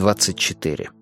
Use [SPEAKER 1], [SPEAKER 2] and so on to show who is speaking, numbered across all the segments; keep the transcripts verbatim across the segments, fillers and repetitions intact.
[SPEAKER 1] двадцать четыре.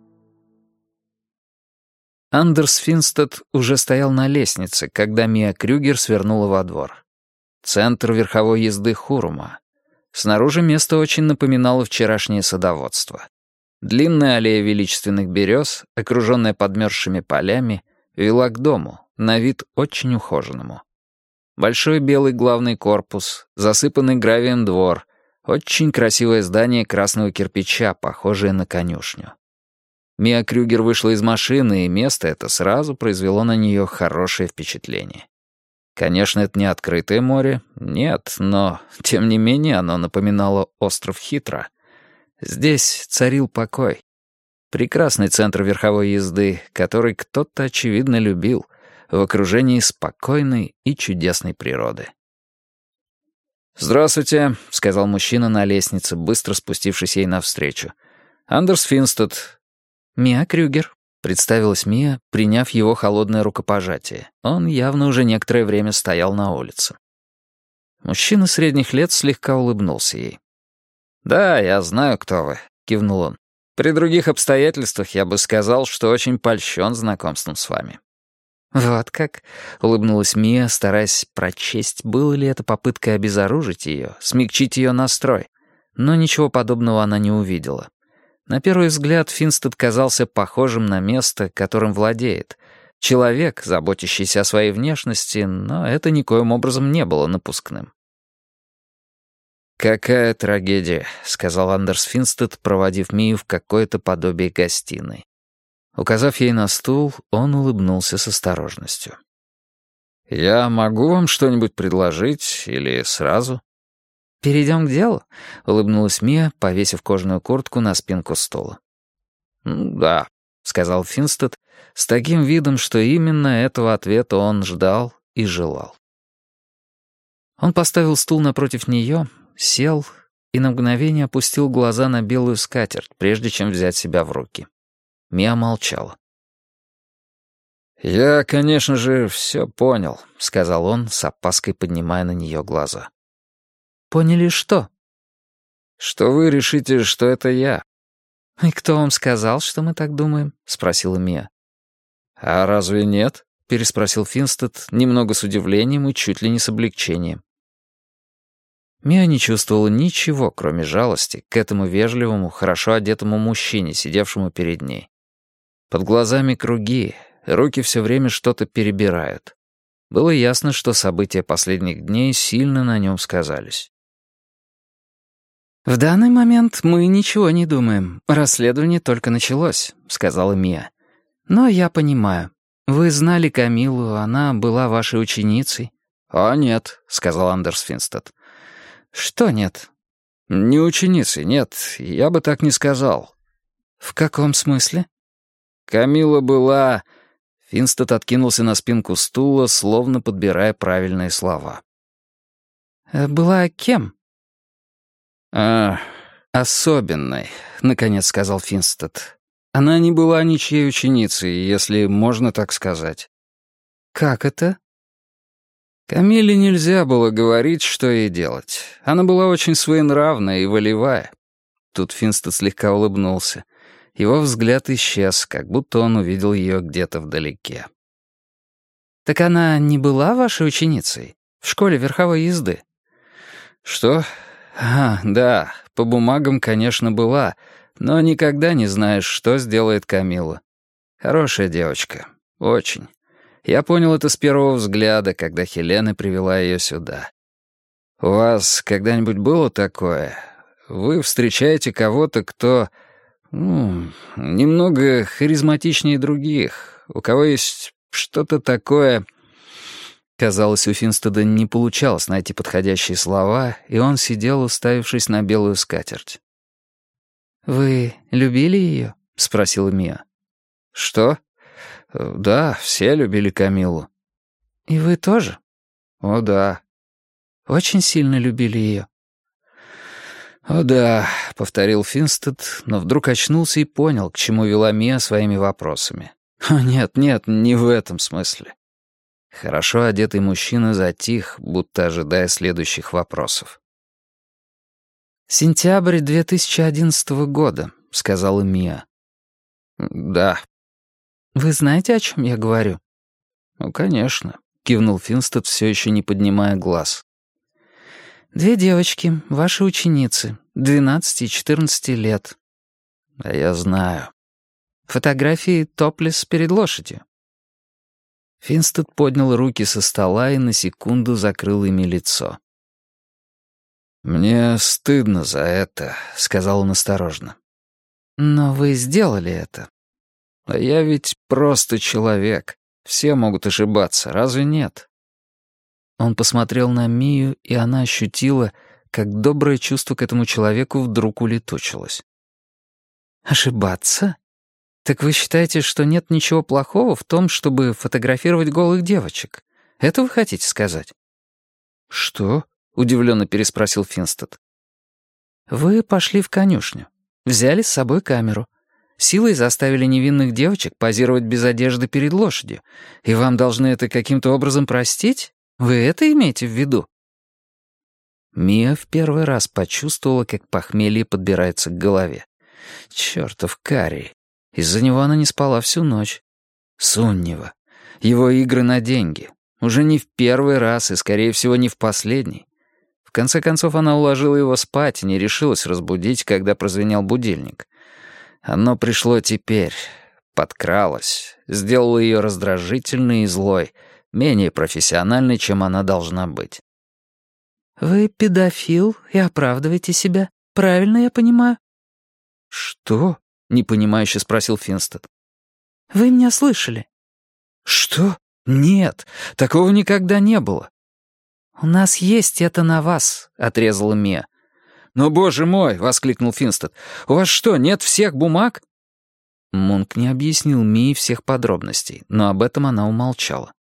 [SPEAKER 1] Андерс Финстед уже стоял на лестнице, когда Мия Крюгер свернула во двор. Центр верховой езды Хурума. Снаружи место очень напоминало вчерашнее садоводство. Длинная аллея величественных берез, окруженная подмерзшими полями, вела к дому, на вид очень ухоженному. Большой белый главный корпус, засыпанный гравием двор, очень красивое здание красного кирпича, похожее на конюшню. Мия Крюгер вышла из машины, и место это сразу произвело на нее хорошее впечатление. Конечно, это не открытое море, нет, но, тем не менее, оно напоминало остров Хитра. Здесь царил покой. Прекрасный центр верховой езды, который кто-то, очевидно, любил, в окружении спокойной и чудесной природы. «Здравствуйте», — сказал мужчина на лестнице, быстро спустившись ей навстречу. «Андерс Финстед». «Мия Крюгер», — представилась Мия, приняв его холодное рукопожатие. Он явно уже некоторое время стоял на улице. Мужчина средних лет слегка улыбнулся ей. «Да, я знаю, кто вы», — кивнул он. «При других обстоятельствах я бы сказал, что очень польщен знакомством с вами». «Вот как?» — улыбнулась Мия, стараясь прочесть, было ли это попыткой обезоружить ее, смягчить ее настрой. Но ничего подобного она не увидела. На первый взгляд Финстед казался похожим на место, которым владеет. Человек, заботящийся о своей внешности, но это никоим образом не было напускным. «Какая трагедия», — сказал Андерс Финстед, проводив Мию в какое-то подобие гостиной. Указав ей на стул, он улыбнулся с осторожностью. «Я могу вам что-нибудь предложить или сразу?» «Перейдем к делу», — улыбнулась Мия, повесив кожаную куртку на спинку стула. «Да», — сказал Финстед, с таким видом, что именно этого ответа он ждал и желал. Он поставил стул напротив нее, сел и на мгновение опустил глаза на белую скатерть, прежде чем взять себя в руки. Мия молчала. «Я, конечно же, все понял», — сказал он, с опаской поднимая на нее глаза. «Поняли что?» «Что вы решите, что это я». «И кто вам сказал, что мы так думаем?» — спросила Мия. «А разве нет?» — переспросил Финстед, немного с удивлением и чуть ли не с облегчением. Мия не чувствовала ничего, кроме жалости, к этому вежливому, хорошо одетому мужчине, сидевшему перед ней. Под глазами круги, руки все время что-то перебирают. Было ясно, что события последних дней сильно на нем сказались. «В данный момент мы ничего не думаем. Расследование только началось», — сказала Мия. «Но я понимаю. Вы знали Камилу, она была вашей ученицей». «А нет», — сказал Андерс Финстед. «Что нет?» «Не ученицей, нет, я бы так не сказал». «В каком смысле?» «Камила была...» Финстед откинулся на спинку стула, словно подбирая правильные слова. «Была кем?» «А, особенной», — наконец сказал Финстед. «Она не была ничьей ученицей, если можно так сказать». «Как это?» Камиле нельзя было говорить, что ей делать. Она была очень своенравная и волевая. Тут Финстед слегка улыбнулся. Его взгляд исчез, как будто он увидел ее где-то вдалеке. «Так она не была вашей ученицей? В школе верховой езды?» «Что? А, да, по бумагам, конечно, была, но никогда не знаешь, что сделает Камила. Хорошая девочка, очень. Я понял это с первого взгляда, когда Хелена привела ее сюда. У вас когда-нибудь было такое? Вы встречаете кого-то, кто... Ну, немного харизматичнее других, у кого есть что-то такое...» Казалось, у Финстеда не получалось найти подходящие слова, и он сидел, уставившись на белую скатерть. «Вы любили ее?» — спросила Мия. «Что? Да, все любили Камилу». «И вы тоже?» «О, да». «Очень сильно любили ее?» «О да», — повторил Финстед, но вдруг очнулся и понял, к чему вела Мия своими вопросами. «О, нет, нет, не в этом смысле». Хорошо одетый мужчина затих, будто ожидая следующих вопросов. «Сентябрь две тысячи одиннадцатого года», — сказала Мия. «Да». «Вы знаете, о чем я говорю?» «Ну, конечно», — кивнул Финстед, все еще не поднимая глаз. «Две девочки, ваши ученицы, двенадцати и четырнадцати лет». «А я знаю». «Фотографии топлес перед лошадью». Финстед поднял руки со стола и на секунду закрыл ими лицо. «Мне стыдно за это», — сказал он осторожно. «Но вы сделали это». «А я ведь просто человек. Все могут ошибаться, разве нет?» Он посмотрел на Мию, и она ощутила, как доброе чувство к этому человеку вдруг улетучилось. «Ошибаться? Так вы считаете, что нет ничего плохого в том, чтобы фотографировать голых девочек? Это вы хотите сказать?» «Что?» — удивленно переспросил Финстед. «Вы пошли в конюшню, взяли с собой камеру, силой заставили невинных девочек позировать без одежды перед лошадью, и вам должны это каким-то образом простить? Вы это имеете в виду?» Мия в первый раз почувствовала, как похмелье подбирается к голове. Чёртов Карий. Из-за него она не спала всю ночь. Суннева. Его игры на деньги. Уже не в первый раз и, скорее всего, не в последний. В конце концов, она уложила его спать и не решилась разбудить, когда прозвенел будильник. Оно пришло теперь, подкралось, сделало ее раздражительной и злой, менее профессиональной, чем она должна быть. «Вы педофил и оправдываете себя, правильно я понимаю?» «Что?» — непонимающе спросил Финстед. «Вы меня слышали?» «Что? Нет, такого никогда не было». «У нас есть это на вас», — отрезала Мия. «Но, боже мой!» — воскликнул Финстед. «У вас что, нет всех бумаг?» Мунк не объяснил Мии всех подробностей, но об этом она умолчала.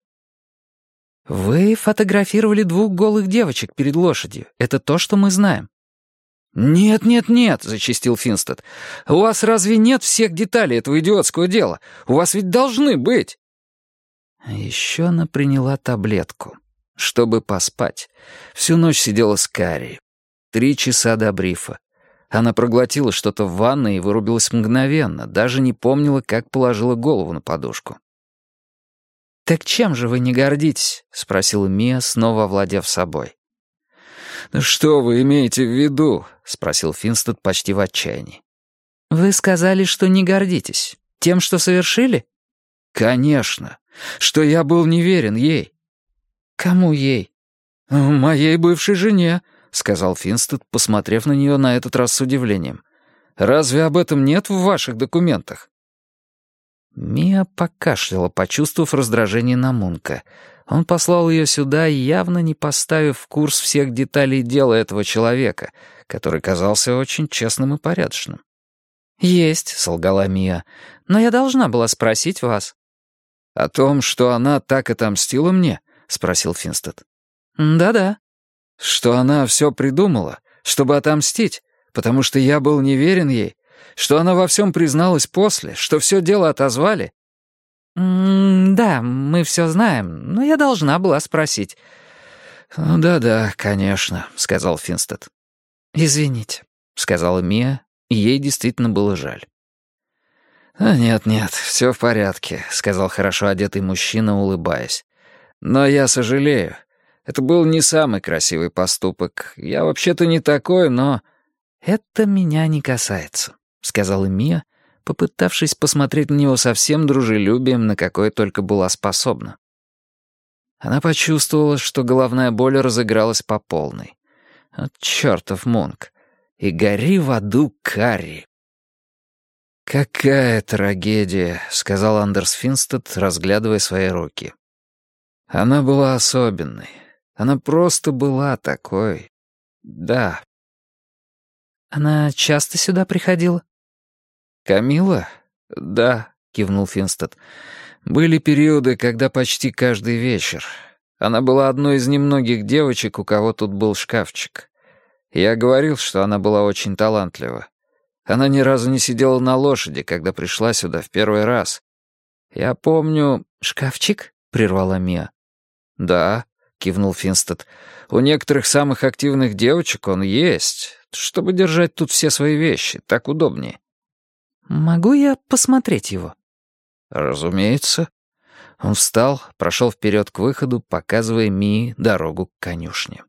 [SPEAKER 1] «Вы фотографировали двух голых девочек перед лошадью. Это то, что мы знаем». «Нет, нет, нет», — зачастил Финстед. «У вас разве нет всех деталей этого идиотского дела? У вас ведь должны быть». Еще она приняла таблетку, чтобы поспать. Всю ночь сидела с Карией. Три часа до брифа. Она проглотила что-то в ванной и вырубилась мгновенно, даже не помнила, как положила голову на подушку. «Так чем же вы не гордитесь?» — спросила Мия, снова овладев собой. «Ну что вы имеете в виду?» — спросил Финстед почти в отчаянии. «Вы сказали, что не гордитесь. Тем, что совершили?» «Конечно. Что я был неверен ей». «Кому ей?» «Моей бывшей жене», — сказал Финстед, посмотрев на нее на этот раз с удивлением. «Разве об этом нет в ваших документах?» Мия покашляла, почувствовав раздражение на Мунка. Он послал ее сюда, явно не поставив в курс всех деталей дела этого человека, который казался очень честным и порядочным. «Есть», — солгала Мия, — «но я должна была спросить вас». «О том, что она так отомстила мне?» — спросил Финстед. «Да-да». «Что она все придумала, чтобы отомстить, потому что я был неверен ей? Что она во всем призналась после, что все дело отозвали?» М «Да, мы все знаем, но я должна была спросить». «Да-да, конечно», — сказал Финстед. «Извините», — сказала Мия, и ей действительно было жаль. «Нет-нет, все в порядке», — сказал хорошо одетый мужчина, улыбаясь. «Но я сожалею. Это был не самый красивый поступок. Я вообще-то не такой, но...» «Это меня не касается», — сказала Мия, попытавшись посмотреть на него со всем дружелюбием, на какое только была способна. Она почувствовала, что головная боль разыгралась по полной. Вот чертов Мунк. И гори в аду Карри. «Какая трагедия», — сказал Андерс Финстед, разглядывая свои руки. «Она была особенной. Она просто была такой. Да». «Она часто сюда приходила?» «Камила? Да», — кивнул Финстед. «Были периоды, когда почти каждый вечер. Она была одной из немногих девочек, у кого тут был шкафчик. Я говорил, что она была очень талантлива. Она ни разу не сидела на лошади, когда пришла сюда в первый раз. Я помню...» «Шкафчик?» — прервала Мия. «Да», — кивнул Финстед. «У некоторых самых активных девочек он есть, чтобы держать тут все свои вещи, так удобнее». «Могу я посмотреть его?» «Разумеется». Он встал, прошел вперед к выходу, показывая Мии дорогу к конюшне.